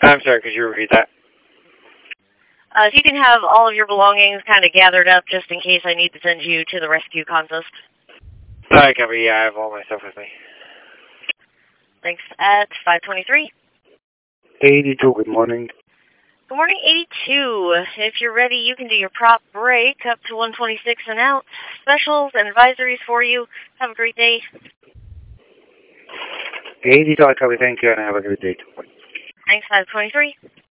I'm sorry, could you repeat that? So you can have all of your belongings kind of gathered up just in case I need to send you to the rescue consist. Alright, copy. Yeah, I have all my stuff with me. Thanks. At 523. 82, good morning. Good morning, 82. If you're ready, you can do your prop break up to 126 and out. Specials and advisories for you. Have a great day. 82, I copy. Thank you, and have a good day. Thanks, 523.